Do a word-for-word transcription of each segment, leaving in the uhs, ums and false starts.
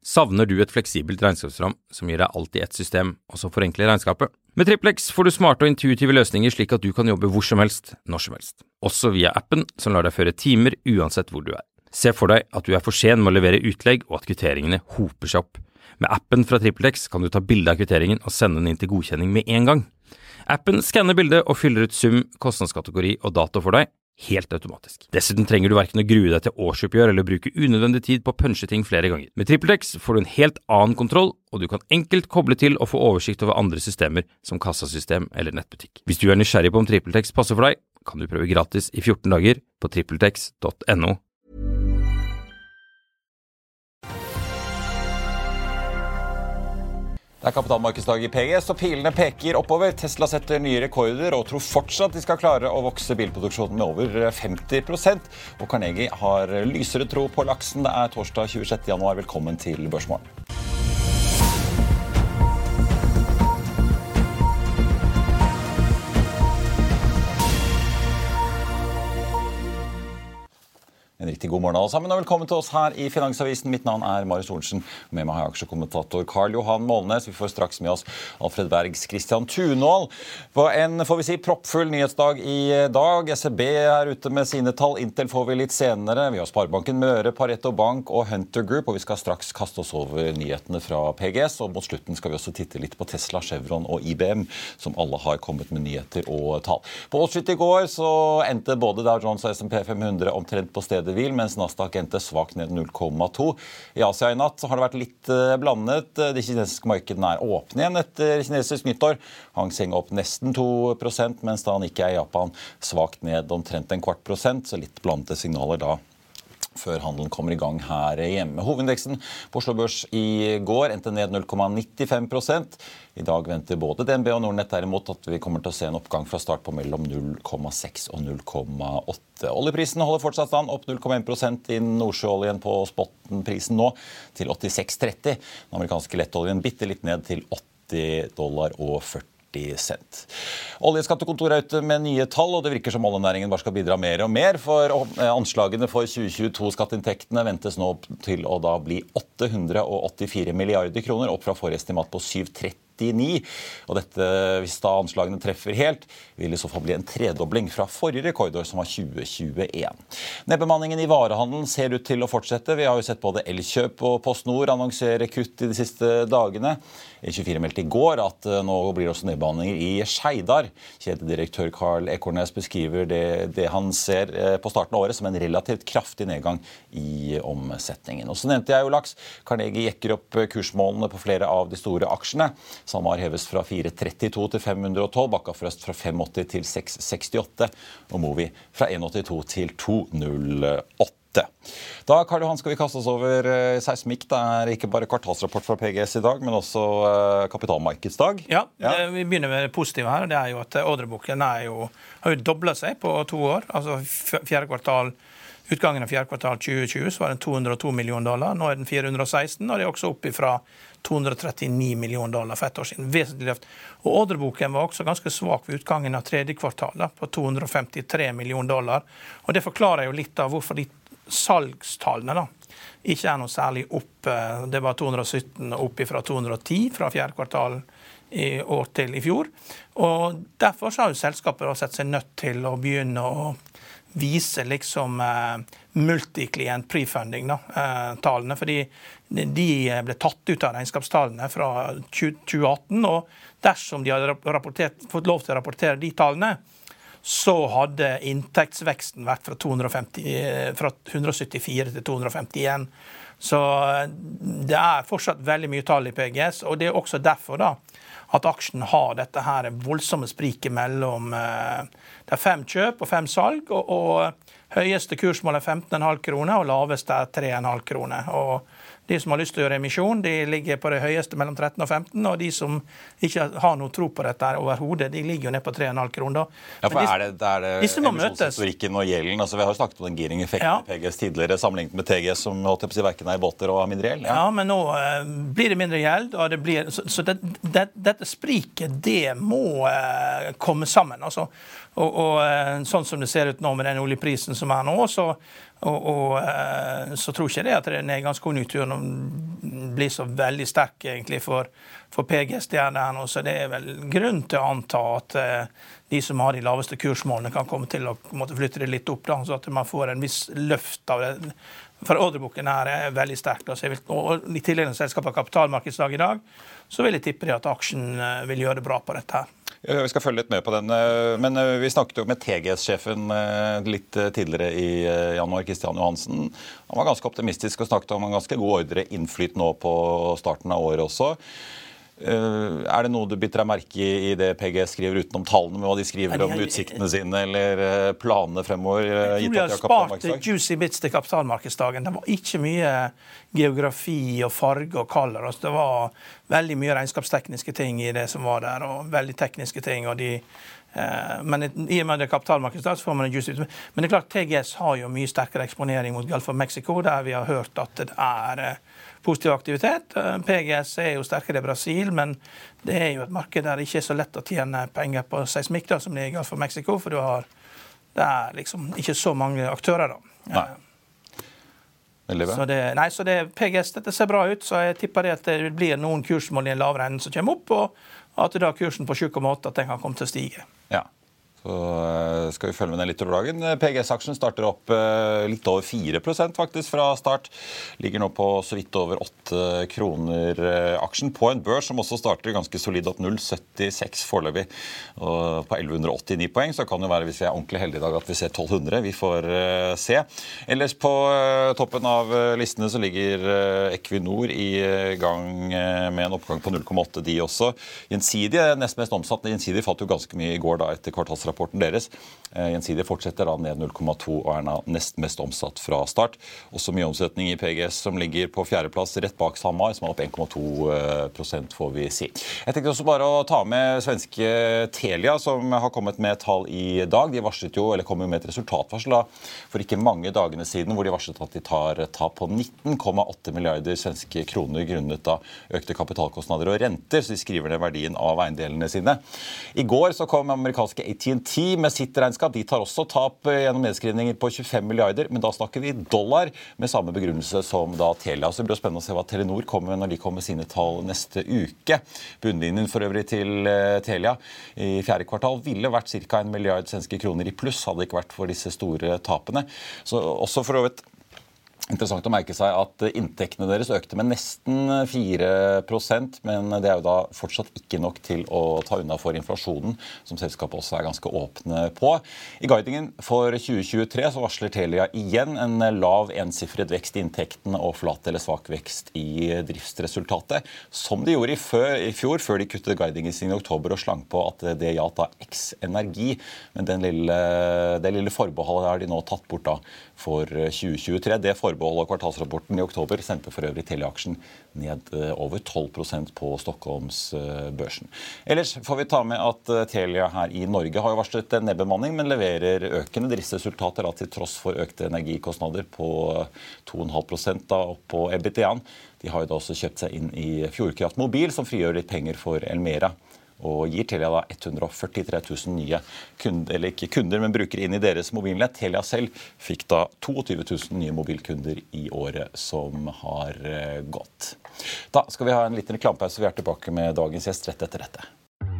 Savner du et fleksibelt regnskapsprogram som gir deg alt i ett system, og som forenkler regnskapet? Med TrippelX får du smarte og intuitive løsninger slik at du kan jobbe hvor som helst, når som helst. Også via appen som lar deg føre timer uansett hvor du er. Se for deg at du er for sen med å levere utlegg og at kvitteringene hoper seg opp. Med appen fra TrippelX kan du ta bilde av kvitteringen og sende den inn til godkjenning med en gang. Appen skanner bildet og fyller ut sum, kostnadskategori og dato for deg, helt automatisk. Dessuten trenger du hverken å grue deg til årsoppgjør eller bruke unødvendig tid på å punche ting flere ganger. Med TrippelX får du en helt annen kontroll, og du kan enkelt koble til og få oversikt over andre systemer som kassasystem eller nettbutikk. Hvis du er nysgjerrig på om TrippelX passer for deg, kan du prøve gratis i fjorten dager på trippeltex punktum no. Det er kapitalmarkedsdag i P G S, og pilene peker oppover. Tesla setter nye rekorder og tror fortsatt de skal klare å vokse bilproduksjonen med over femti prosent. Og Carnegie har lysere tro på laksen. Det er torsdag tjuesjette januar. Velkommen til Børsmorgen. En riktig god morgen alle sammen, og velkommen til oss her i Finansavisen. Mitt navn er Marius Olsen, med meg har jeg aksjekommentator Karl Johan Målnes. Vi får straks med oss Alfred Bergs Christian Tunål. På en, får vi si, proppfull nyhetsdag i dag. S E B er ute med sine tall, Intel får vi litt senere. Vi har Sparebanken Møre, Pareto Bank og Hunter Group, og vi skal straks kaste oss over nyhetene fra P G S. Og mot slutten skal vi også titte litt på Tesla, Chevron og I B M, som alle har kommet med nyheter og tall. På Wall Street i går så endte både Dow Jones og S and P fem hundre omtrent på stedet hvil, mens Nasdaq endte svakt ned null komma to. I Asia i natt har det vært litt blandet. De kinesiske markedene er åpne igjen etter kinesisk nyttår. Hang Seng opp nesten to prosent, mens da han ikke er i Japan svakt ned omtrent en kvart prosent, så litt blandede signaler da før handelen kommer i gang her hjemme. Hovedindeksen på Oslo Børs i går endte ned null komma nittifem prosent. I dag venter både D N B og Nordnett derimot at vi kommer til å se en oppgang fra start på mellom null komma seks og null komma åtte. Oljeprisen holder fortsatt stand opp null komma en prosent i Nordsjøoljen på spottenprisen nå til åttiseks tretti. Den amerikanske lettoljen bitte litt ned til åtti dollar og førti cent. Oljeskattekontoret er ute med nye tall, og det virker som oljenæringen bare skal bidra mer og mer, for anslagene for tjue tjueto-skatteinntektene ventes nå til å da bli åtte hundre åttifire milliarder kroner, opp fra forrige estimat på syv hundre trettini. Og dette, hvis da anslagene treffer helt, vil i så fall bli en tredobling fra forrige rekordår, som var tjue tjueen. Nedbemanningen i varehandelen ser ut til å fortsette. Vi har jo sett både Elkjøp og PostNord annonsere kutt i de siste dagene. E tjuefire meldte i går at nå blir også nedbemanninger i Skeidar. Kjededirektør Karl Ekornes beskriver det, det han ser på starten av året som en relativt kraftig nedgang i omsetningen. Og så nevnte jeg jo laks. Carnegie jekker opp kursmålene på flere av de store aksjene. SalMar heves fra fire trettito til fem hundre og tolv, Bakkafrost fra fem åtti til seks sekstiåtte, og Movi fra en åttito til to null åtte. Da, Karl Johan, skal vi kaste oss over seismikk. Det er ikke bare kvartalsrapport fra P G S i dag, men også uh, kapitalmarkedsdag. Ja, ja. Det, vi begynner med det positive her. Det er jo at ordreboken er jo, har jo doblet seg på to år. Altså fjerde kvartal, utgangen av fjerde kvartal tjue tjue, så var den to hundre og to millioner dollar. Nå er den fire hundre og seksten, og det er også opp fra to hundre og trettini millioner dollar for ett år siden. Vesentlig løft. Og ordreboken var også ganske svak ved utgangen av tredje kvartal, da, på to hundre og femtitre millioner dollar. Og det forklarer jo litt av hvorfor de salgstallene da ikke er noe særlig opp. Det var to hundre og sytten opp fra to hundre og ti fra fjerde kvartal i år til i fjor. Og derfor så har jo selskapet sett seg nødt til å begynne å vise liksom eh, multi-klient prefunding da, eh, tallene, fordi de ble tatt ut av regnskapstallene fra tjue atten, og dersom de hadde rapportert, fått lov til å rapportere de tallene, så hadde inntektsveksten vært fra, to hundre og femti, fra hundre og syttifire til to hundre og femtien. Så det er fortsatt veldig mye tall i P G S, og det er også derfor da, at aksjen har dette her voldsomme spriket mellom eh, det er fem kjøp og fem salg, og, og høyeste kursmål er femten komma fem kroner, og laveste er tre komma fem kroner. Og de som har lyst til å gjøre emisjon, de ligger på det høyeste mellom tretten og femten, og de som ikke har noe tro på dette overhodet, de ligger jo ned på tre komma fem kroner. Ja, for de, er det, det er det emisjonshistorikken og gjelden? Altså, vi har jo snakket om den gearing-effekten ja. I P G S tidligere, sammenlignet med T G S, som holdt på å si hverken er i båter og har mindre gjeld. Ja. ja, men nå uh, blir det mindre gjeld, og det blir, så, så det, det, dette dette spriket, det må eh, komme sammen. Altså. Og, og eh, sånn som det ser ut nå med den oljeprisen som er nå, så, og, og, eh, så tror ikke det at den nedgangskonjunkturen blir så veldig sterk egentlig for, for P G S der nå. Så det er vel grunn til å anta at eh, de som har de laveste kursmålene kan komme til å måtte flytte det litt opp, da, så at man får en viss løft av det. For ordreboken her er veldig sterk. Da, så jeg vil, og I tillegg når selskapet har kapitalmarkedsdag i dag, så vil jeg tippe det at aksjen vil gjøre det bra på dette her. Ja, vi skal følge litt med på den, men vi snakket jo med T G S-sjefen litt tidligere i januar, Kristian Johansen. Han var ganske optimistisk og snakket om en ganske god ordre innflyt nå på starten av året også. Er det noe du biter deg merke i i det P G S skriver utenom tallene, med hva de skriver om utsiktene sine eller planene fremover? Jeg tror de har spart juicy bits til kapitalmarkedsdagen. Det var ikke mye geografi og farge og color. Det var veldig mye regnskapstekniske ting i det som var der, og veldig tekniske ting. Og de, men i og med det kapitalmarkedsdag så får man en juicy bits. Men det er klart, T G S har jo mye sterkere eksponering mot Gulf of Mexico, der vi har hørt at det er positiv aktivitet. P G S er jo sterkere i Brasil, men det er jo et marked der det ikke er så lett å tjene penger på seismikk da, som det er i Gulf of Mexico, for du har, det er liksom ikke så mange aktører da. Nei. Så det, nei, så det, P G S, dette ser bra ut, så jeg tipper det at det blir noen kursmål i en lavere ende som kommer opp, og at da kursen på sju komma åtte at den kan komme til å stige. Ja. Så skal vi følge med den litt over dagen. P G S-aksjen starter opp litt over fire prosent faktisk fra start. Ligger nå på så vidt over åtte kroner aksjen på en børs som også starter ganske solid opp null komma syttiseks foreløpig. Og på elleve åttini poeng, så kan det være hvis vi er ordentlig heldige i dag at vi ser tolv hundre. Vi får se. Ellers på toppen av listene så ligger Equinor i gang med en oppgang på null komma åtte de også. Gjensidige, nest mest omsatt. Gjensidige falt jo ganske mye i går da etter kvartalsrapporten rapporten deres. Gjensidige fortsetter da ned null komma to og er da nest mest omsatt fra start. Også mye omsetning i P G S som ligger på fjerdeplass rett bak SalMar, som er opp en komma to prosent får vi si. Jeg tenkte også bare å ta med svenske Telia, som har kommet med tall i dag. De varslet jo, eller kom jo med et resultatvarsel da, for ikke mange dagene siden, hvor de varslet at de tar tap på nitten komma åtte milliarder svenske kroner grunnet da økte kapitalkostnader og renter, så de skriver ned verdien av eiendelene sine. I går så kom amerikanske A T and T med sitt regnskap. De tar også tap gjennom nedskrivninger på tjuefem milliarder, men da snakker vi dollar med samme begrunnelse som da Telia. Så det blir spennende å se hva Telenor kommer med når de kommer med sine tall neste uke. Bunnlinjen for øvrig til Telia i fjerde kvartal ville vært ca. en milliard svenske kroner i pluss, hadde det ikke vært for disse store tapene. Så også for å vet interessant å merke seg at inntektene deres økte med nesten fire prosent, men det er jo da fortsatt ikke nok til å ta unna for inflasjonen, som selskapet også er ganske åpne på. I guidingen for tjue tjuetre så varsler Telia igjen en lav ensifret vekst i inntektene og flat eller svak vekst i driftsresultatet, som de gjorde i, før, i fjor, før de kuttet guidingen sin i oktober og slang på at det gjaldt da X Energi, men den lille, det lille forbeholdet har de nå tatt bort da for tjue tjuetre. Det forbeholdet og kvartalsrapporten i oktober sendte for øvrig Telia-aksjen ned over tolv prosent på Stockholmsbørsen. Ellers får vi ta med at Telia her i Norge har jo varslet en nedbemanning, men leverer økende driftsresultater da, til tross for økte energikostnader på to komma fem prosent da, på EBITDA-en. De har jo da også kjøpt seg inn i Fjordkraft Mobil, som frigjør litt penger for Elmera, og gir Telia da hundre og førtitre tusen nye kunder, eller ikke kunder, men brukere inn i deres mobilnett. Telia selv fikk da tjueto tusen nye mobilkunder i året som har gått. Da skal vi ha en liten reklamepause. Vi er tilbake med dagens gjest rett etter dette.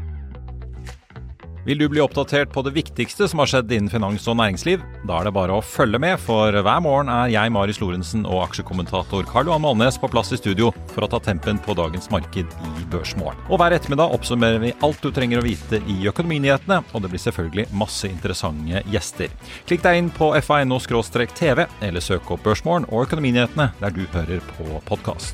Vil du bli oppdatert på det viktigste som har skjedd innen finans og næringsliv? Da er det bare å følge med, for hver morgen er jeg, Marius Lorentzen, og aksjekommentator Karl Johan Målnes på plass i studio for å ta tempen på dagens marked i Børsmorgen. Og hver ettermiddag oppsummerer vi alt du trenger å vite i økonominyhetene, og det blir selvfølgelig masse interessante gjester. Klikk deg inn på f a punkt no skråstrek t v, eller søk opp Børsmorgen og økonominyhetene der du hører på podcast.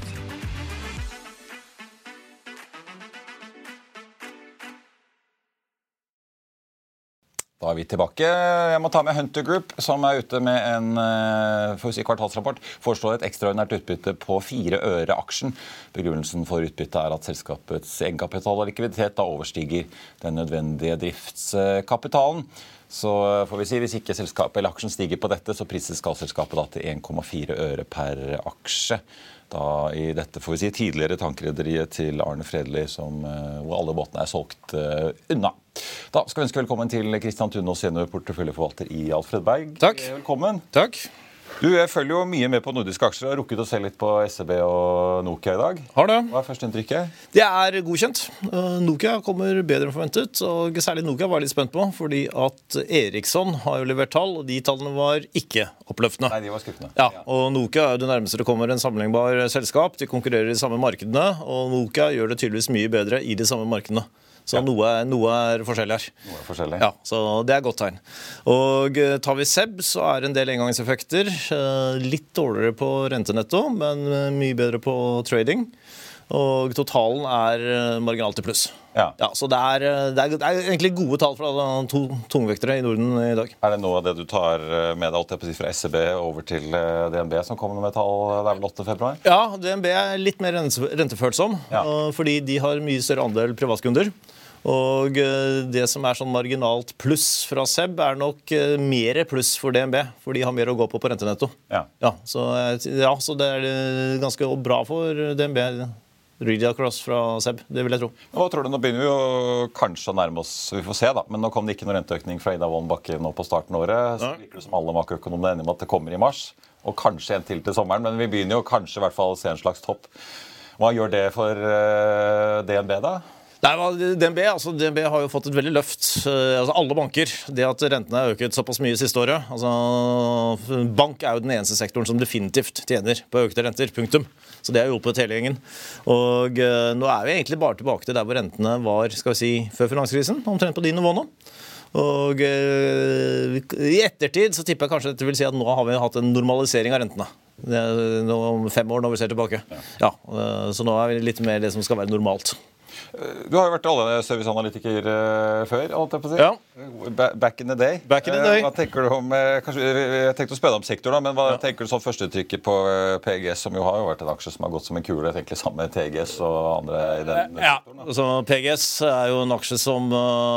Da er vi tilbake. Jeg må ta med Hunter Group, som er ute med en for å si, kvartalsrapport. Foreslår et ekstraordinært utbytte på fire øre aksjen. Begrunnelsen for utbyttet er at selskapets egenkapital og likviditet da overstiger den nødvendige driftskapitalen. så får vi si, hvis ikke selskapet eller aksjen stiger på dette, så prises selskapet da til en komma fire øre per aksje. Da i dette får vi si tidligere tankrederiet til Arne Fredli, som, hvor alle båtene er solgt uh, unna. Da skal vi ønske velkommen til Christian Tunås, senior porteføljeforvalter i Alfred Berg. Takk. Velkommen. Takk. Du jeg følger jo mye med på nordiske aksjer og har rukket å se litt på S E B og Nokia i dag. Har det. Hva er første inntrykket? Det er godkjent. Nokia kommer bedre enn forventet, og særlig Nokia var jeg litt spent på, fordi at Ericsson har jo levert tall, og de tallene var ikke oppløftende. Nei, de var skuffende. Ja, og Nokia er det nærmeste det kommer en sammenlignbar selskap. De konkurrerer i de samme markedene, og Nokia gjør det tydeligvis mye bedre i de samme markedene. Så ja. noe, noe er forskjellig her. Noe er forskjellig. Ja, så det er godt tegn. Og tar vi S E B, så er det en del engangseffekter. Litt dårligere på rentenetto, men mye bedre på trading. Og totalen er marginalt til pluss. Ja. Ja, så det er, det, er, det er egentlig gode tall fra to tungvektere i Norden i dag. Er det noe av det du tar med deg alt jeg på å si, fra S E B over til D N B, som kommer med tall, det er vel åttende februar? Ja, D N B er litt mer rentefølsom, ja. Fordi de har mye større andel privatkunder. Og det som er sånn marginalt pluss fra S E B er nok mer pluss for D N B, for de har mer å gå på på rentenetto. Ja. Ja, så, ja, så det er ganske bra for D N B. Read across fra S E B, det vil jeg tro. Hva tror du? Nå begynner vi jo kanskje å nærme oss, vi får se da, men nå kom det ikke noen renteøkning fra Ida Wolden Bakke nå på starten av året, så virker det som alle makroøkonomene er enige om at det kommer i mars, og kanskje en til til sommeren, men vi begynner jo kanskje i hvert fall å se en slags topp. Hva gjør det for uh, D N B da? Nei, D N B, altså D N B har jo fått et veldig løft. Altså alle banker. Det at rentene har øket såpass mye siste året. Altså, bank er jo den eneste sektoren som definitivt tjener på økte renter. Punktum. Så det har hjulpet hele gjengen. Og uh, nå er vi egentlig bare tilbake til der hvor rentene var, skal vi si, før finanskrisen. Omtrent på de nivåene. Og uh, i ettertid så tipper jeg kanskje dette vil si at nå har vi hatt en normalisering av rentene. Det er nå om fem år når vi ser tilbake. Ja. Ja, uh, så nå er vi litt mer det som skal være normalt. Du har jo vært alle serviceanalytiker uh, før, alt jeg på å si. Ja. Back in the day. Back in the day. Uh, hva tenker du om, uh, kanskje, jeg tenkte å spørre om sektor da, men hva ja. tenker du som førstetrykket på uh, P G S, som jo har jo vært en aksje som har gått som en kule, egentlig sammen med T G S og andre i den ja. sektoren? Da. Så P G S er jo en aksje som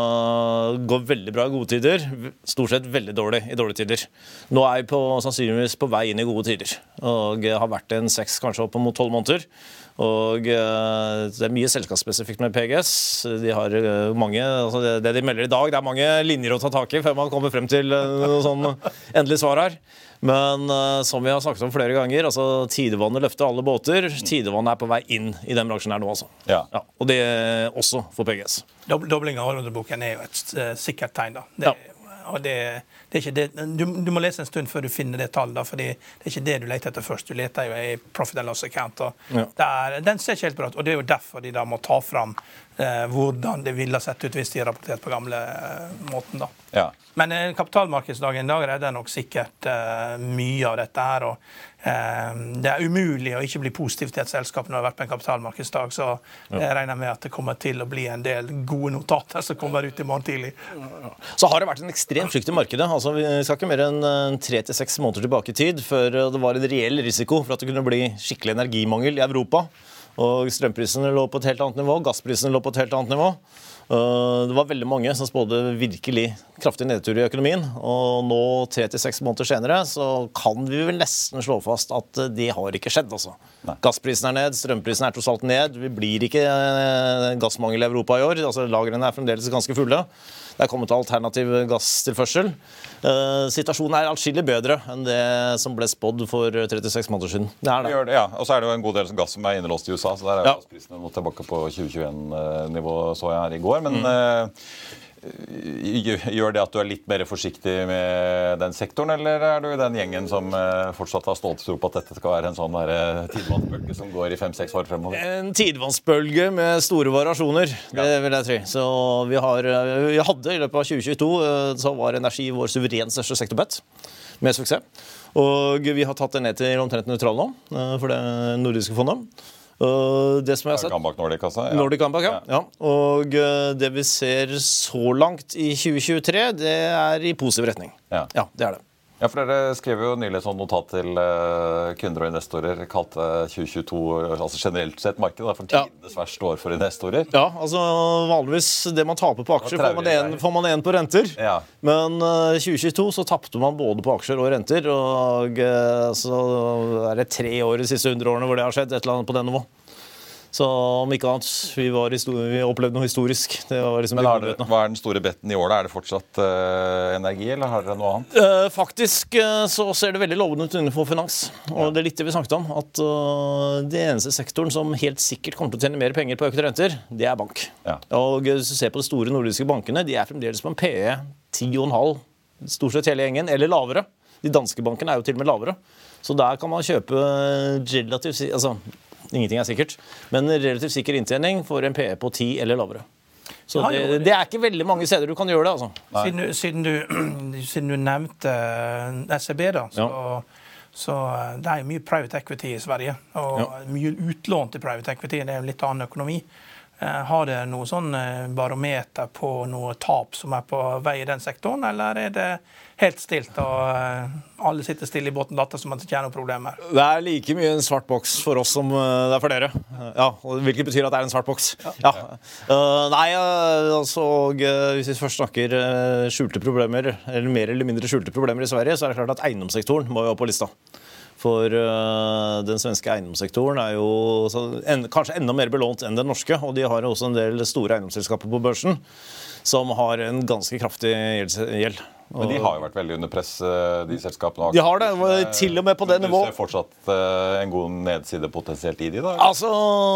uh, går veldig bra i gode tider, stort sett veldig dårlig i dårlige tider. Nå er vi på, sannsynligvis på vei inn i gode tider, og har vært en seks, kanskje opp mot tolv måneder. Og uh, det er mye selskapsspesifikt med P G S. De har uh, mange, altså det, det de melder i dag, det er mange linjer å ta tak i før man kommer frem til uh, noe sånn endelig svar her. Men uh, som vi har snakket om flere ganger, altså tidevannet løfter alle båter. Tidevannet er på vei inn i den bransjen her nå, altså. Ja. Ja, og det er også for P G S. Dobling av ordreboken er jo et uh, sikkert tegn, da. Det, ja. Og det, det er ikke det, du, du må lese en stund før du finner det tallet, fordi det er ikke det du leter etter først. Du leter jo i profit and loss account, og ja. der, den ser ikke helt bra ut. Og det er jo derfor de da må ta fram eh, hvordan det ville ha sett ut hvis de rapportert på gamle eh, måten da. Ja. Men eh, kapitalmarkedsdagen i dag redder nok sikkert eh, mye av dette her, og eh, det er umulig å ikke bli positiv til et selskap når det har vært på en kapitalmarkedsdag, så ja. jeg regner med at det kommer til å bli en del gode notater som kommer ut i morgen tidlig. Så har det vært en ekstremt frykt i markedet. Altså, vi skal ikke mer enn tre til seks måneder tilbake i tid før det var en reell risiko for at det kunne bli skikkelig energimangel i Europa. Og strømprisene lå på et helt annet nivå, gassprisene lå på et helt annet nivå. Det var veldig mange som spådde virkelig kraftig nedtur i økonomien, og nå tre til seks måneder senere så kan vi vel nesten slå fast at det har ikke skjedd, altså. Gassprisen er ned, strømprisen er tross alt ned, vi blir ikke gassmangel i Europa i år, altså lagrene er fremdeles ganske fulle. Det er kommet alternativ gasstilførsel. Uh, situasjonen er atskillig bedre enn det som ble spådd for tre til seks måneder siden. Det er det. det ja. Og så er det jo en god del gass som er innelåst i U S A, så der er jo ja. gassprisene nå tilbake på tjue tjueen-nivå, så jeg her i går. Men mm. uh, gjør det at du er litt mer forsiktig med den sektoren, eller er du i den gjengen som uh, fortsatt har stolt tro på at dette skal være en sånn uh, tidevannsbølge som går i fem-seks år fremover? En tidevannsbølge med store variasjoner, det ja. vil jeg tro. Så vi, har, vi hadde i løpet av tjue tjueto, uh, så var energi vår suverent største sektorbett, med suksess. Og vi har tatt det ned til omtrent nøytral nå, uh, for det nordiske fondet. Uh, det som jeg har sett Gambak Nordic, altså. Ja. Nordic Gambak, ja. ja. Og uh, det vi ser så langt i tjue tjuetre, det er i positiv retning. Ja, ja det er det. Ja, for dere skrev jo nylig sånn notat til uh, kunder og investorer, kalte tjue tjueto, altså generelt sett markedet, for tidenes ja. verste år for investorer. Ja, altså vanligvis det man taper på aksjer, får man, en, får man en på renter. Ja. Men uh, tjue tjueto så tappte man både på aksjer og renter, og uh, så er det tre år de siste hundre årene hvor det har skjedd, et eller annet på den nivå. Så om ikke annet, vi, var vi opplevde noe historisk. Det var liksom Men er det, hva er den store betten i år da? Er det fortsatt uh, energi, eller har dere noe annet? Uh, faktisk uh, så ser det veldig lovende ut innenfor finans. Og ja. det er litt det vi snakket om, at uh, det eneste sektoren som helt sikkert kommer til å tjene mer penger på økte renter, det er bank. Ja. Og hvis du ser på de store nordiske bankene, de er fremdeles på en P E ti komma fem, stort sett hele gjengen, eller lavere. De danske bankene er jo til og med lavere. Så der kan man kjøpe relativt, altså ingenting er sikkert, men relativt sikker inntjening for en P E på ti eller lavere. Så det, det er ikke veldig mange steder du kan gjøre det, altså. Siden du, siden du, siden du nevnte S E B da, så, ja. så det er jo mye private equity i Sverige, og ja. mye utlån til private equity, det er jo litt annen økonomi. Har det noe sånn barometer på noe tap som er på vei i den sektoren, eller er det helt stilt, og alle sitter stille i båten latter som at det ikke er noen problemer? Det er like mye en svart boks for oss som det er for dere. Ja, hvilket betyr at det er en svart boks. Ja. Ja. Uh, nei, altså, hvis vi først snakker skjulte problemer, eller mer eller mindre skjulte problemer i Sverige, så er det klart at eiendomssektoren må jo opp på lista. For uh, den svenske eiendomssektoren er jo så, en, kanskje enda mer belånt enn den norske, og de har også en del store eiendomsselskaper på børsen som har en ganske kraftig gjeld. Men de har jo vært veldig under press, de selskapene. De har det, til og med på det nivået. Du ser fortsatt uh, en god nedside potensielt i de da? Altså...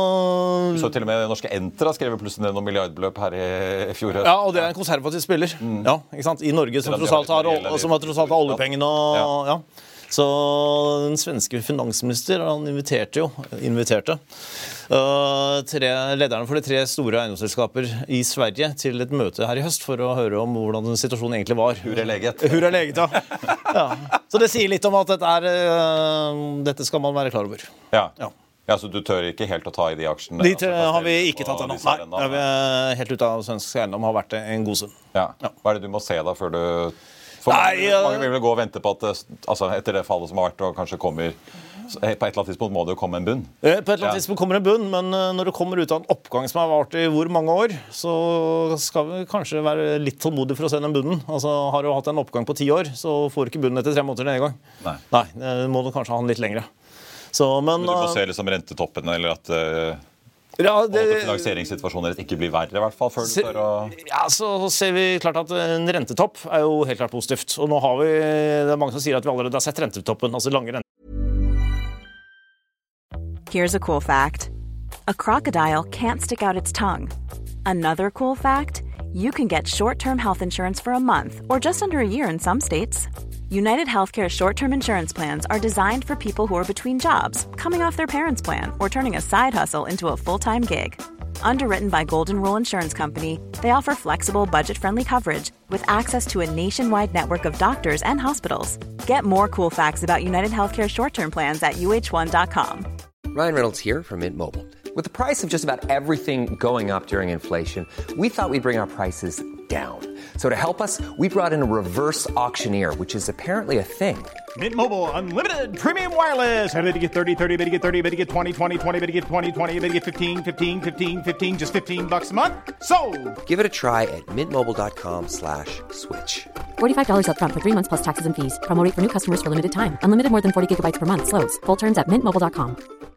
Så til og med norske Enter har skrevet plutselig ned noen milliardbeløp her i, i fjor høst. Ja, og det er en konservativ spiller. Mm. Ja, ikke sant? I Norge som tross alt har, som har, tross alt har oljepengene og... Ja. Ja. Så den svenske finansminister, han inviterte jo, inviterte uh, tre, lederne for de tre store eiendomsselskaper i Sverige til et møte her i høst for å høre om hvordan situasjonen egentlig var. Hurra leget. Hurra leget, ja. Ja. Så det sier litt om at dette, er, uh, dette skal man være klar over. Ja. Ja. Ja, så du tør ikke helt å ta i de aksjene? De altså, har vi ikke tatt ennå. Nei, ja, vi er helt ute av svensk eiendom, har vært en god stund. Ja. Ja. Hva er det du må se da før du... For Nei, mange, mange vil vel gå og vente på at altså, etter det fallet som har vært, og kanskje kommer på et eller annet tidspunkt må det jo komme en bunn. På et eller annet ja. tidspunkt kommer en bunn, men når det kommer ut av en oppgang som har vart i hvor mange år, så skal vi kanskje være litt tålmodig for å se den bunnen. Altså, har du hatt en oppgang på ti år, så får du ikke bunnen etter tre måneder denne gang. Nei. Nei, det må du kanskje ha den litt lengre. Så, men, men du må se liksom rentetoppen, eller at... Uh... Ja, det, og at finansieringssituasjonen ikke blir verre i hvert fall før se, du å... Ja, så ser vi klart at en rentetopp er jo helt klart positivt. Og nå har vi, det er mange som sier at vi allerede har sett rentetoppen, altså lange renter. Here's a cool fact. A crocodile can't stick out its tongue. Another cool fact, you can get short-term health insurance for a month or just under a year in some states. United Healthcare short-term insurance plans are designed for people who are between jobs, coming off their parents' plan, or turning a side hustle into a full-time gig. Underwritten by Golden Rule Insurance Company, they offer flexible, budget-friendly coverage with access to a nationwide network of doctors and hospitals. Get more cool facts about United Healthcare short-term plans at U H one dot com. Ryan Reynolds here from Mint Mobile. With the price of just about everything going up during inflation, we thought we'd bring our prices down. So to help us, we brought in a reverse auctioneer, which is apparently a thing. Mint Mobile Unlimited Premium Wireless. How to get thirty, thirty, how to get thirty, how to get twenty, twenty, twenty, how to get twenty, twenty, how to get fifteen, fifteen, fifteen, fifteen, just fifteen bucks a month? Sold! Give it a try at mintmobile.com slash switch. forty-five dollars up front for three months plus taxes and fees. Promo rate for new customers for limited time. Unlimited more than forty gigabytes per month. Slows full terms at mint mobile dot com.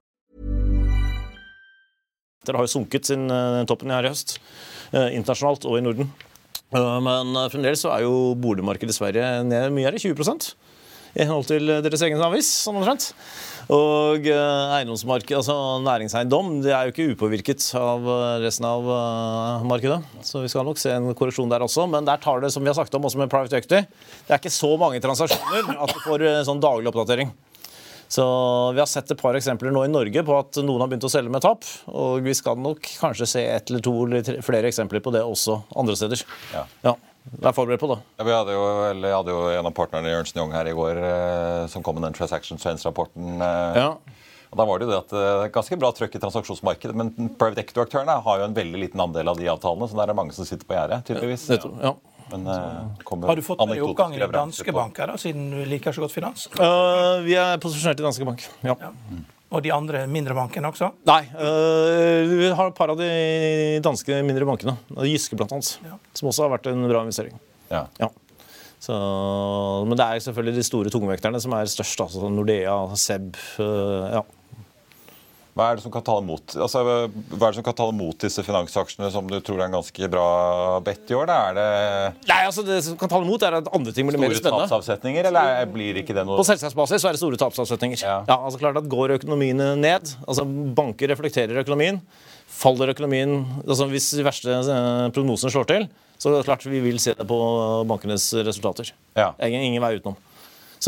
Det har jo sunket sin uh, toppen her i høst, uh, internasjonalt og i Norden. Uh, men uh, fremdeles så er jo boligmarkedet i Sverige ned mye her i tjue prosent, i henhold til deres egen avis, sånn omtrent. Og uh, eiendomsmarkedet, altså næringseiendom, det er jo ikke upåvirket av uh, resten av uh, markedet. Så vi skal nok se en korreksjon der også, men der tar det, som vi har sagt om, også med private equity, det er ikke så mange transaksjoner at du får uh, sånn daglig oppdatering. Så vi har sett et par eksempler nå i Norge på at noen har begynt å selge med tap, og vi skal nok kanskje se et eller to eller tre, flere eksempler på det også andre steder. Ja. Ja, vær forberedt på det. Ja, vi hadde jo, eller jeg hadde jo en av partnerne i Ernst Young her i går eh, som kom med den Transaction Trends-rapporten. Eh, ja. Og da var det jo det at det er ganske bra trøkk i transaksjonsmarkedet, men private equity-aktørene har jo en veldig liten andel av de avtalene, så der er mange som sitter på gjerdet, tydeligvis. Ja, ja. Men uh, kommer Har du fått med i oppgangen i danske banker, da, siden du liker så godt finans? Uh, vi er posisjonert i danske bank, ja. ja. Mm. Og de andre mindre bankene også? Nei, uh, vi har et par av de danske mindre bankene. Jyske blant annet, ja. Som også har vært en bra investering. Ja. Ja. Så, men det er selvfølgelig de store tungvekterne som er størst, altså Nordea, Seb, uh, ja. Hva er det som kan ta imot? Altså, hva er det som kan ta imot disse finansaksjene som du tror er en ganske bra bet i år? Da? Er det Nei, altså det som kan ta imot er at andre ting blir mer spennende. Store tapsavsetninger, eller blir ikke det noe? På selskapsbasis så er det store tapsavsetninger. Ja. Ja, altså klart at går økonomien ned, altså banker reflekterer økonomien, faller økonomien, altså hvis de verste prognosene slår til, så er det klart vi vil se det på bankenes resultater. Ja. Ingen, ingen vei utenom. Så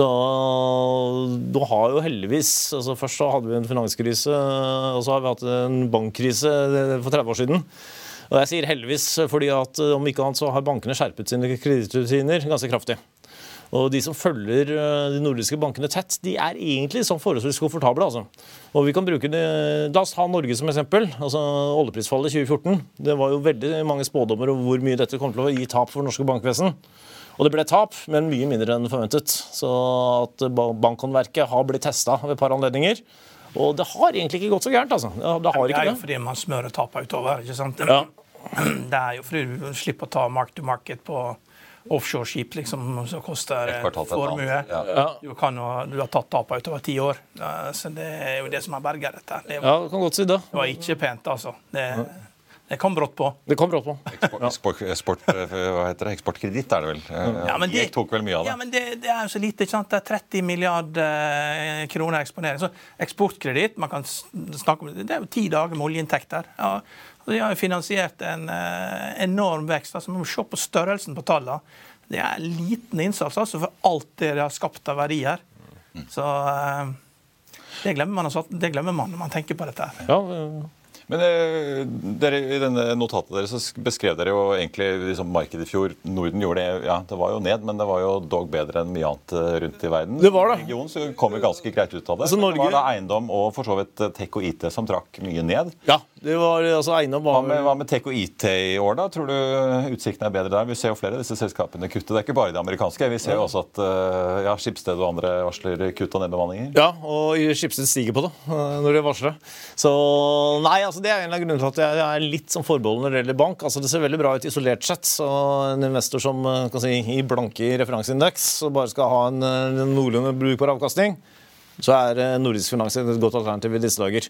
du har jo heldigvis, altså først så hadde vi en finanskrise, og så har vi hatt en bankkrise for tretti år siden. Og jeg sier heldigvis fordi at om ikke annet så har bankene skjerpet sine kredittrutiner ganske kraftig. Og de som følger de nordiske bankene tett, de er egentlig sånn forholdsvis komfortable, altså. Og vi kan bruke det, la oss ha Norge som eksempel, altså oljeprisfallet i tjue fjorten. Det var jo veldig mange spådommer om hvor mye dette kommer til å gi tap for norske bankvesen. Og det ble tap, men mye mindre enn forventet. Så at bankhåndverket har blitt testet ved et par anledninger. Og det har egentlig ikke gått så gærent, altså. Det, det har ikke det. Det er jo fordi man smører tapet utover, ikke sant? Ja. Det er jo fordi du slipper å ta mark-to-market på offshore-skip, liksom, som koster formue. Ja. Du, kan jo, du har tatt tapet utover ti år. Så det er jo det som har berget dette. Det var, ja, det kan godt si det. Det var ikke pent, altså. Det Det kom brått på. Det kom brått på. Eksport, eksport, eksport, hva heter det? Eksportkreditt er det vel? Ja, men det, jeg tok vel mye av det. Ja, men det, det er jo så lite, ikke sant? Det er tretti milliarder kroner eksponering. Så eksportkreditt, man kan snakke om det, det er jo ti dager med oljeinntekter. Ja, og de har jo finansiert en uh, enorm vekst. Altså, man må se på størrelsen på tallene. Det er liten innsats altså, for alt det de har skapt av verdier. Så uh, det, glemmer man, det glemmer man når man tenker på dette her. Ja, uh. Men eh, dere, i denne notatet deres så beskrev dere jo egentlig liksom, markedet i fjor. Norden gjorde det, ja, det var jo ned, men det var jo dog bedre enn mye annet rundt i verden. Det var det. Regionen så kom vi ganske greit ut av det. Altså, Norge... Det var da eiendom og for så vidt tech og I T som trakk mye ned. Ja, det var altså eiendom var... Hva med, hva med tech og I T i år da? Tror du utsikten er bedre der? Vi ser jo flere av disse selskapene kutte. Det er ikke bare de amerikanske. Vi ser jo også at ja, Schibsted og andre varsler kutt og nedbemanninger. Ja, og Schibsted stiger på det når de varsler. Så nei, altså det er en av grunnene til at jeg er litt som forbeholden når det gjelder bank. Altså det ser veldig bra ut isolert sett, så en investor som kan si, i blanke referanseindeks og bare skal ha en, en noenlunde brukbar avkastning, så er nordisk finans et godt alternativ i disse dager.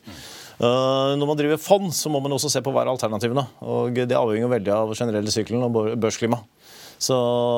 Uh, når man driver fond, så må man også se på hva er alternativene, og det avhenger veldig av generelle syklen og børsklima. Så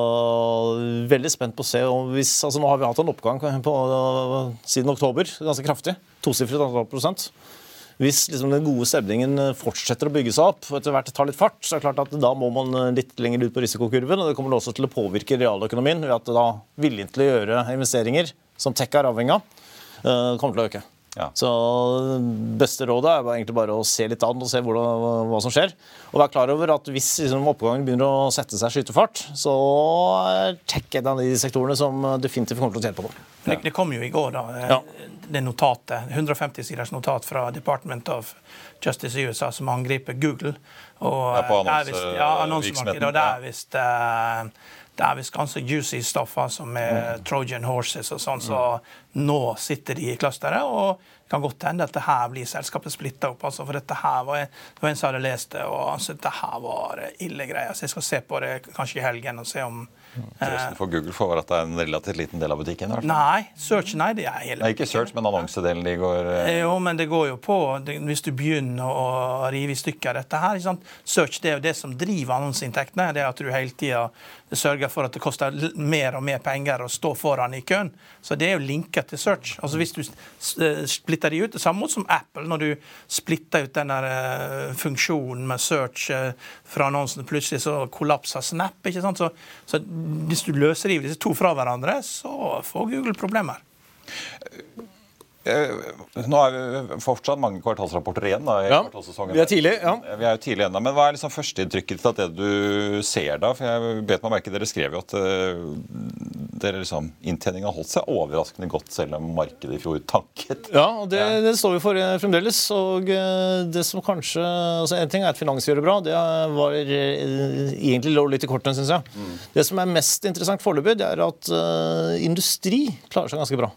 veldig spent på å se om hvis, altså nå har vi hatt en oppgang på, uh, siden oktober, ganske kraftig, tosifret antall prosent. Hvis liksom, den gode stemningen fortsetter å bygge seg opp og etter hvert tar litt fart, så er det klart at da må man litt lenger ut på risikokurven, og det kommer også til å påvirke realøkonomien ved at da viljen til å gjøre investeringer som tech er avhengig av, kommer til å øke. Ja. Så beste rådet er egentlig bare å se litt an og se hvordan, hva som skjer. Og være klar over at hvis liksom, oppgangen begynner å sette seg skytefart, så er tech en av de sektorene som definitivt kommer til å tjene på det. Det, det kom jo i går da, ja. Det notatet, hundre og femti siders notat fra Department of Justice i U S A som angriper Google. Og, ja, på annons, vist, ja, annonsemarkedet, og det er visst... Uh, Det er visst ganske juicy stoffer som er Trojan horses og sånn, så nå sitter de i klusteret, og det kan godt hende at det her blir selskapet splittet opp, altså, for dette her var, det var en som hadde lest det, og altså, dette her var ille greier, så jeg skal se på det kanskje i helgen og se om... Trøsten for Google for at det er en relativt liten del av butikken? Eller? Nei, search, nei, det er hele... Nei, ikke search, men annonsedelen de går... Jo, men det går jo på, det, hvis du begynner å rive i stykker dette her, ikke sant? Search, det er jo det som driver annonseinntektene, det er at du hele tiden sørger for at det koster mer og mer penger å stå foran i køen. Så det er jo linket til search. Altså hvis du splitter de ut, det samme som Apple, når du splitter ut denne funksjonen med search fra annonsen, plutselig så kollapser Snap, ikke sant? Så, så hvis du løser disse to fra hverandre, så får Google problemer. Nå er vi fortsatt mange kvartalsrapporter igjen da, i ja, kvartalssesongen. Vi er tidlig, ja. Vi er jo tidlig enda, men hva er liksom førsteinntrykket til at det du ser da? For jeg bet meg merke, dere skrev jo at uh, dere liksom, inntjeningen har holdt seg overraskende godt, selv om markedet i fjor tanket. Ja, og det, det står vi for fremdeles. Og det som kanskje altså en ting er at finans gjør det bra. Det var egentlig lå litt i kortene, synes jeg. Mm. Det som er mest interessant foreløpig, det er at uh, industri klarer seg ganske bra.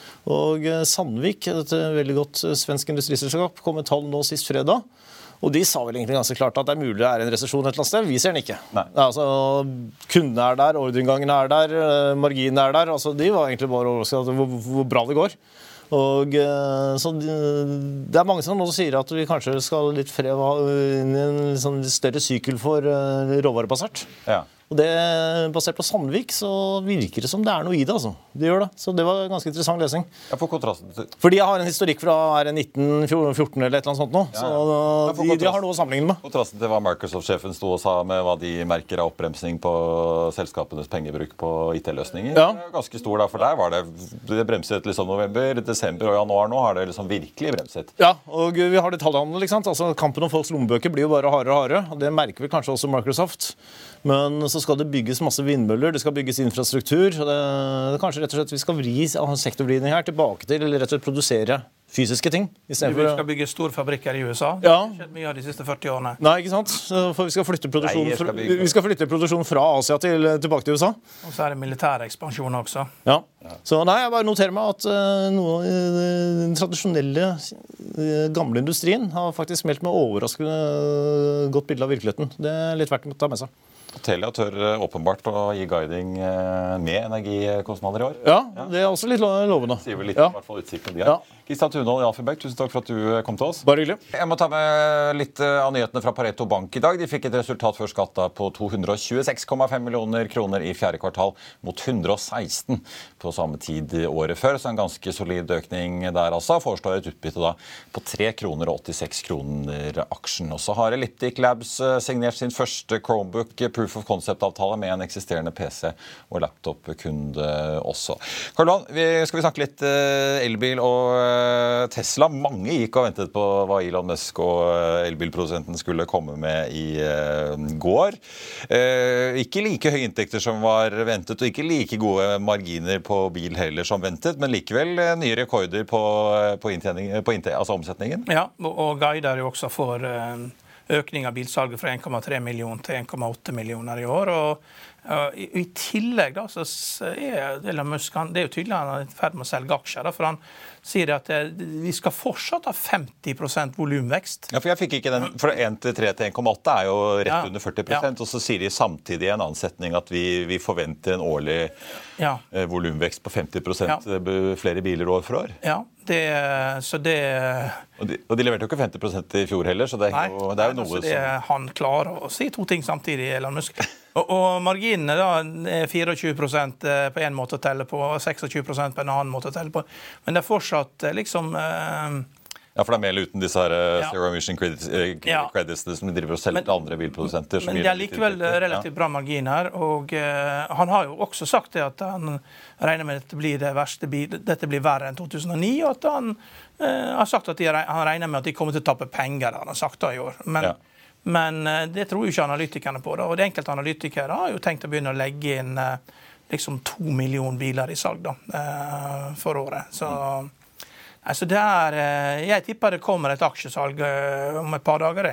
Og Sandvik, et veldig godt svensk industriselskap, kom med tall nå sist fredag. Og de sa vel egentlig ganske klart at det er mulig det er en resesjon et eller annet sted. Vi ser den ikke. Ja, altså, kundene er der, ordreinngangen er der, marginene er der. Altså, de var egentlig bare overrasket hvor, hvor bra det går. Og så det er mange som nå sier at vi kanskje skal litt frem inn i en sånn større sykel for råvarebasert. Ja. Og det, basert på Sandvik, så virker det som det er noe i det, altså. Det gjør det. Så det var en ganske interessant lesing. Ja, for kontrasten til... Fordi jeg har en historikk fra er det nitten fjorten eller et eller annet sånt nå. Ja, ja. Så ja, de, de har noe å sammenligne med. Kontrasten til hva Microsoft-sjefen stod og sa med hva de merker av oppbremsning på selskapenes pengebruk på I T-løsninger. Ja. Det er ganske stor da, for der var det, det bremset liksom november, desember og januar nå har det liksom virkelig bremset. Ja, og vi har detaljhandel, ikke sant? Altså, kampen om folks lommebøker blir jo bare hardere og hardere. Og det merker vi kanskje også Microsoft. Men så skal det bygges masse vindmøller, det skal bygges infrastruktur. Det, det kanskje rett og slett vi skal vri sektorvridning her tilbake til, eller rett og slett produsere fysiske ting. Vi skal bygge store fabrikker I USA. Ja. Det har skjedd mye av de siste førti årene. Nei, ikke sant? For vi skal flytte produksjon, Nei, skal vi skal flytte produksjon fra Asia til, tilbake til U S A. Og så er det militær ekspansjon også. Ja. Så nei, jeg bare noterer meg at uh, noe av den tradisjonelle uh, gamle industrien har faktisk meldt med overraskende uh, godt bilde av virkeligheten. Det er litt verdt å ta med seg. Telia tør åpenbart å gi guiding med energikostnader I år. Ja, det er også litt lovende. Sier vel litt ja. I hvert fall utsikten de har. Ja. Kristian Tunhold I Alfenberg, tusen takk for at du kom til oss. Bare hyggelig. Jeg må ta med litt av nyhetene fra Pareto Bank I dag. De fikk et resultat før skatt på to hundre og tjueseks komma fem millioner kroner I fjerde kvartal mot hundre og seksten på samme tid året før. Så en ganske solid økning der altså. Foreslår et utbytte da på tre kroner og åttiseks kroner aksjen. Og så har Elliptic Labs signert sin første Chromebook Proof of Concept-avtale med en eksisterende PC og laptop-kunde også. Karl Johan, vi skal vi snakke litt elbil og Tesla. Mange gikk og ventet på hva Elon Musk og elbilprodusenten skulle komme med I uh, går. Uh, ikke like høye inntekter som var ventet, og ikke like gode marginer på bil heller som ventet, men likevel uh, nye rekorder på, på, inntjening, på inntjening, altså omsetningen. Ja, og, og guider jo også for uh, økning av bilsalget fra en komma tre millioner til en komma åtte millioner I år, og uh, i, I tillegg da, så er Elon Musk, han, det er jo tydelig han er I ferd med å selge aksjer, da, for han sier at uh, vi skal fortsatt ha femti prosent volumvekst. Ja, for jeg fikk ikke den, for en til tre til en komma åtte er jo rett ja. Under førti prosent, ja. Og så sier de samtidig en ansetning at vi, vi forventer en årlig ja. uh, volumvekst på femti prosent ja. Flere biler år for år. Ja, det, så det... Og de, og de leverte jo ikke femti prosent I fjor heller, så det er, nei, jo, det er jo noe altså det, som... Han klarer å si to ting samtidig, Elon Musk. Og, og marginene da er tjuefire prosent på en måte å telle på, og tjueseks prosent på en annen måte å telle på. Men det er fortsatt liksom... Eh, ja, for det er mer uten disse her ja. Zero emission credits, uh, ja. credits som driver og selger til andre bilprodusenter. Men det er likevel relativt ja. Bra marginer, og uh, han har jo også sagt det at han regner med at dette blir det verste bil, dette blir verre enn to tusen og ni, og at han uh, har sagt at de, han regner med at de kommer til å tappe penger, han har sagt det I år. Men, ja. men uh, det tror jo ikke analytikerne på da, og de enkelte analytikere har jo tenkt å begynne å legge inn uh, liksom to millioner biler I salg da, uh, for året, så... Mm. Altså det er, jeg tipper det kommer et aksjesalg om et par dager.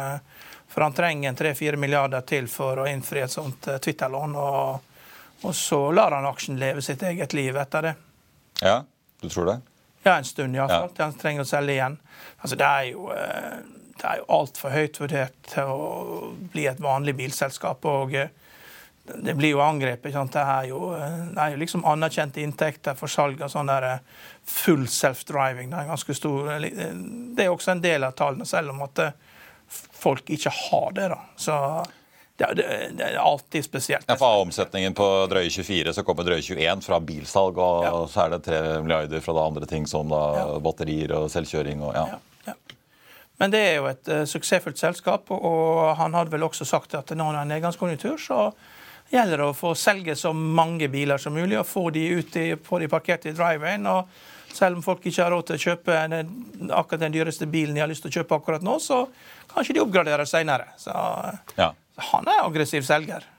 For han trenger en tre-fire milliarder til for å innfri et sånt Twitter-lån, og, og så lar han aksjen leve sitt eget liv etter det. Ja, du tror det? Ja, en stund I hvert fall. Ja. Han trenger å selge igjen. Altså det er jo, det er jo alt for høyt vurdert til å bli et vanlig bilselskap, og det blir jo angrepet, ikke sant? Det er jo, det er jo liksom anerkjente inntekter for salg av sånn der full self-driving. Det er ganske stor, det er også en del av tallene, selv om at folk ikke har det da. Så det, det, det er alltid spesielt. Ja, for omsetningen på drøye tjuefire, så kommer drøye tjueen fra bilsalg, og ja. Så er det tre milliarder fra det andre ting som da, ja. Batterier og selvkjøring. Og, ja. Ja, ja. Men det er jo et uh, suksessfullt selskap, og han hadde vel også sagt at når det er en nedgangskonjunktur, så gjelder det å få selge så mange biler som mulig, og få de ut i, få de parkert I drivewayen, og selv om folk ikke har råd til å kjøpe den, akkurat den dyreste bilen de har lyst til å kjøpe akkurat nå, så kanskje de oppgraderer senere. Så, ja. så han er aggressiv selger.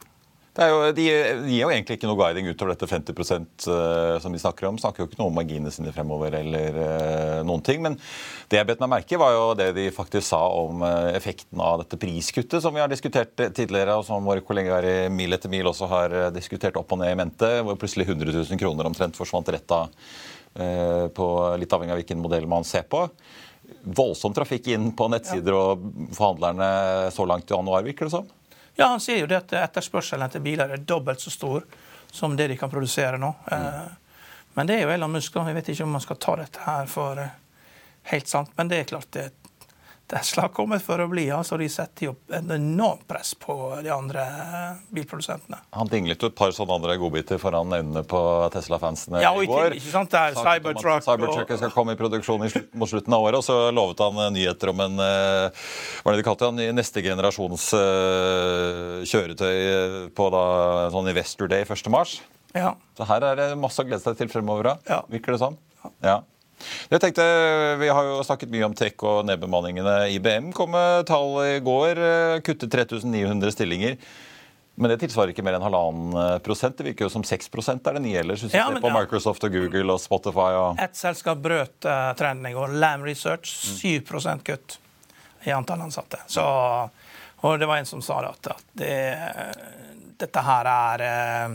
Det er jo, de, de gir jo egentlig ikke noe guiding utover dette femti prosent uh, som de snakker om. Snakker jo ikke noe om marginene sine fremover eller uh, noen ting. Men det jeg bet meg merke var jo det de faktisk sa om uh, effekten av dette priskuttet som vi har diskutert tidligere, og som våre kollegaer i Mil etter Mil også har uh, diskutert opp og ned i mente, hvor plutselig hundre tusen kroner omtrent forsvant rett av uh, på litt avhengig av hvilken modell man ser på. Voldsom trafikk inn på nettsider ja. Og forhandlerne så langt i januar, virker det som? Ja, han sier jo det at etterspørselen til biler er dobbelt så stor som det de kan produsere nå. Mm. Men det er jo Elon Musk, da. Jeg vet ikke om man skal ta dette her for helt sant, men det er klart det Tesla har kommet for å bli, altså de setter jo et enormt press på de andre bilprodusentene. Han dinglet jo et par sånne andre godbiter foran øynene på Tesla-fansene ja, og i går. Ikke sant, det er Cybertruck. Cybertruck skal komme i produksjon i slutt, mot slutten av året, og så lovet han nyheter om en, hva er det de kalte han, neste generasjons uh, kjøretøy på da, sånn Investor Day første mars. Ja. Så her er det masse å glede seg til fremover, da. Ja. Virker det sånn? Ja. ja. Jeg tenkte, Vi har jo snakket mye om tech og nedbemanningene. I B M kom tall i går, kuttet tre tusen ni hundre stillinger. Men det tilsvarer ikke mer enn halvannen prosent. Det virker jo som seks prosent er det nye ellers. Hvis du ja, ser på ja. Microsoft og Google og Spotify. Og... Et selskap brøt uh, trenden i går. Lam Research, syv prosent kutt i antall ansatte. Så, og det var en som sa det, at det, dette her er uh,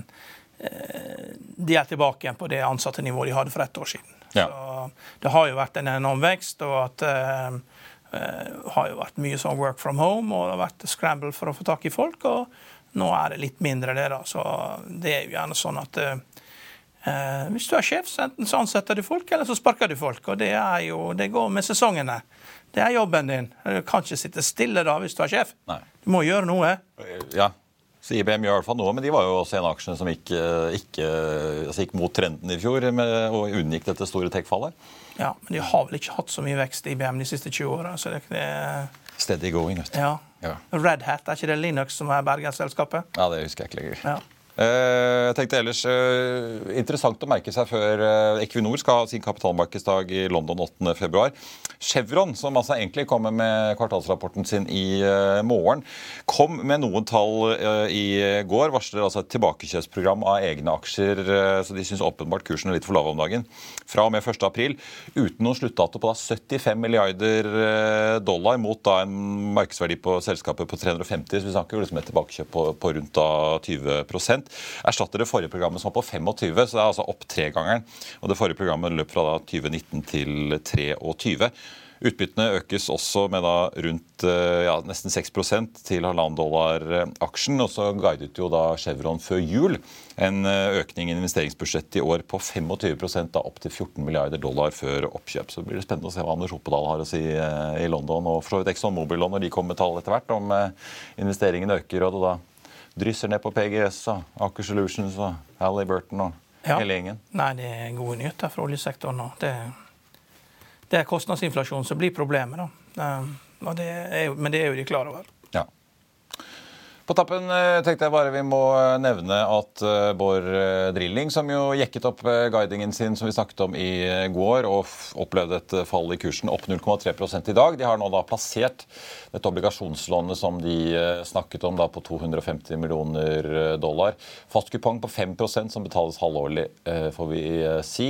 de er tilbake igjen på det ansatte nivået de hadde for ett år siden. Ja. Så det har jo vært en enorm vekst, og at uh, uh, har jo vært mye sånn work from home, og det har vært scramble for å få tak i folk, og nå er det litt mindre det da. Så det er jo gjerne sånn at uh, uh, hvis du er sjef, så enten så ansetter du folk, eller så sparker du folk, og det er jo, det går med sesongene. Det er jobben din. Du kan ikke sitte stille da hvis du er sjef. Nei. Du må gjøre noe. Ja. Så I B M gjør i hvert fall noe, men de var jo også en aksjene som gikk, ikke, altså gikk mot trenden i fjor med, og unngikk dette store tech-fallet. Ja, men de har vel ikke hatt så mye vekst i I B M de siste tjue årene. Så det, det... Steady going, vet du. Ja. ja. Red Hat, er ikke det Linux som er Bergen-selskapet? Ja, det husker jeg ikke lenger. Ja. Jeg tenkte ellers interessant å merke seg før Equinor skal ha sin kapitalmarkedsdag i London åttende februar. Chevron, som altså egentlig kommer med kvartalsrapporten sin i morgen, kom med noen tall i går, varsler altså et tilbakekjøpsprogram av egne aksjer, så de synes åpenbart kursen er litt for lav om dagen. Fra og med første april, uten noen sluttdato på da syttifem milliarder dollar mot da en markedsverdi på selskapet på tre hundre og femti, så vi snakker jo liksom et tilbakekjøp på, på rundt da tjue prosent. Erstatter det forrige programmet som var på tjuefem, så det er altså opp tregangeren. Og det forrige programmet løp fra da tjue nitten til tjuetre. Utbyttene økes også med da rundt ja, nesten seks prosent til halvannen dollar aksjen, og så guidet jo da Chevron før jul en økning i investeringsbudsjettet i år på tjuefem prosent, da opp til fjorten milliarder dollar før oppkjøp. Så blir det spennende å se hva Anders Oppedal har å si i London, og for så vidt ExxonMobil når de kommer med tall etter hvert om investeringen øker, og det da drysser ned på P G S og Aker Solutions og Halliburton og ja. hele gjengen. Nei, det er gode nyheter for oljesektoren nå. Det, det er kostnadsinflasjon som blir problemet da. Og det er jo, men det er jo de klar over. Ja. På tappen tenkte jeg bare vi må nevne at Borr Drilling, som jo jekket opp guidingen sin som vi snakket om i går, og opplevde et fall i kursen opp null komma tre prosent i dag. De har nå da plassert et obligasjonslånet som de snakket om da på to hundre og femti millioner dollar. Fast kupong på fem prosent som betales halvårlig, får vi si,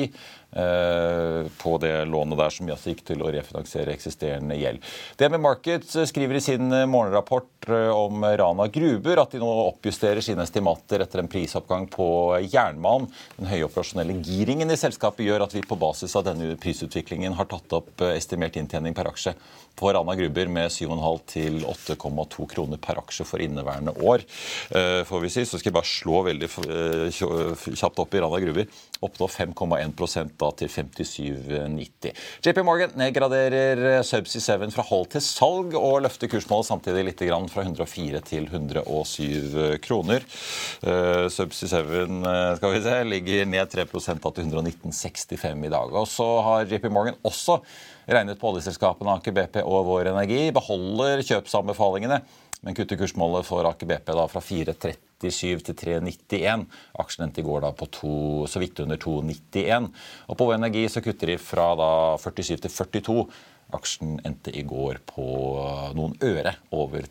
på det lånet der som altså gikk til å refinansiere eksisterende gjeld. D M Markets skriver i sin morgenrapport om Rana Gruber at de nå oppjusterer sine estimater etter en prisoppgang på jernmalm. Den høye operasjonelle giringen i selskapet gjør at vi på basis av denne prisutviklingen har tatt opp estimert inntjening per aksje på Rana Gruber med syv komma fem til åtte komma to kroner per aksje for inneværende år. Får vi si, så skal jeg bare slå veldig kjapt opp i Rana Gruber. Oppnå fem komma en prosent da til femtisju nitti. J P Morgan nedgraderer Subsea sju fra hold til salg og løfter kursmålet samtidig litt grann fra hundre og fire til hundre og syv kroner. Uh, Subsea sju skal vi se, ligger ned tre prosent til hundre og nitten komma sekstifem i dag. Og så har J P Morgan også regnet på oljeselskapene Aker B P og Vår Energi, beholder kjøpsanbefalingene, men kutter kursmålet for Aker B P da fra fire komma trettisju til tre komma nittien. Aksjen endte i går da på to, så vidt under to komma nittien. Og på Vår Energi så kutter de fra da førtisju til førtito. Aksjen endte i går på noen øre over tretti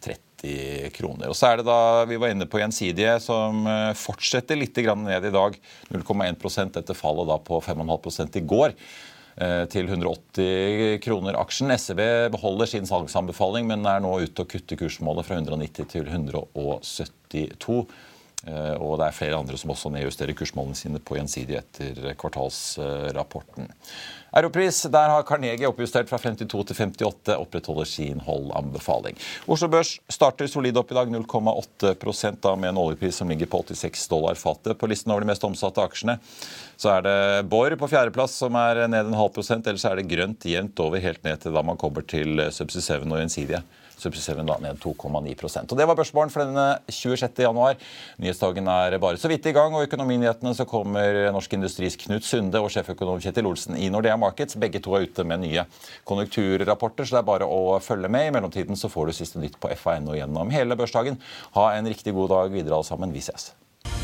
nitti kroner. Og så er det da, vi var inne på Gjensidige, som fortsetter litt grann ned i dag, null komma én prosent etter fallet da på fem komma fem prosent i går, til hundre og åtti kroner aksjen. S E B beholder sin salgsanbefaling, men er nå ute og kutter kursmålet fra hundre og nitti til hundre og syttito. Og det er flere andre som også nedjusterer kursmålene sine på Gjensidige etter kvartalsrapporten. Europris, der har Carnegie oppjustert fra femtito til femtiåtte, opprettholder sin holdanbefaling. Oslo Børs starter solid opp i dag, null komma åtte prosent da, med en oljepris som ligger på åttiseks dollar fatet. På listen over de mest omsatte aksjene så er det Borr på fjerdeplass som er ned en halv prosent, ellers er det grønt jevnt over helt ned til da man kommer til Subsea seven og Gjensidige. Subsea seven da ned to komma ni prosent. Og det var børsmålen for denne tjuesjette januar. Nyhetsdagen er bare så vidt i gang, og i økonominyhetene så kommer Norsk Industris Knut Sunde og sjeføkonom Kjetil Olsen i Nordea Markets. Begge to er ute med nye konjunkturrapporter, så det er bare å følge med. I mellomtiden så får du siste nytt på F A N og gjennom hele børsdagen. Ha en riktig god dag videre alle sammen. Vi ses.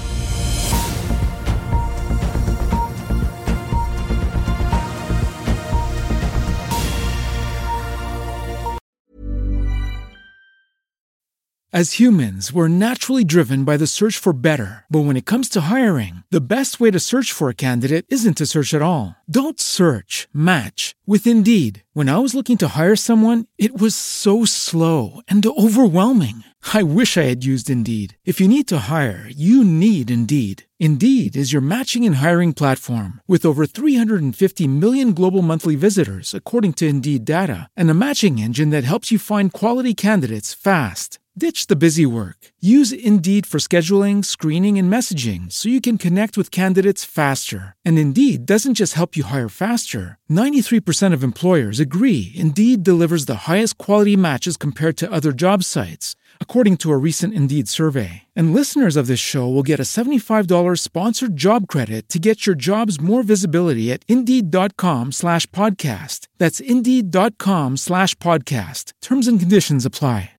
As humans, we're naturally driven by the search for better. But when it comes to hiring, the best way to search for a candidate isn't to search at all. Don't search, match with Indeed. When I was looking to hire someone, it was so slow and overwhelming. I wish I had used Indeed. If you need to hire, you need Indeed. Indeed is your matching and hiring platform with over three hundred fifty million global monthly visitors, according to Indeed data, and a matching engine that helps you find quality candidates fast. Ditch the busy work. Use Indeed for scheduling, screening, and messaging so you can connect with candidates faster. And Indeed doesn't just help you hire faster. ninety-three percent of employers agree Indeed delivers the highest quality matches compared to other job sites, according to a recent Indeed survey. And listeners of this show will get a seventy-five dollars sponsored job credit to get your jobs more visibility at Indeed.com slash podcast. That's Indeed.com slash podcast. Terms and conditions apply.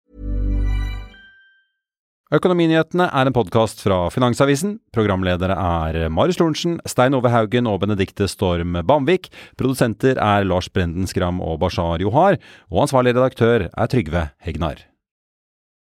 Økonominyhetene er en podcast fra Finansavisen. Programledere er Marius Lorentzen, Stein Ove Haugen og Benedikte Storm Bamvik. Produsenter er Lars Brenden Skram og Bashar Johar. Og ansvarlig redaktør er Trygve Hegnar.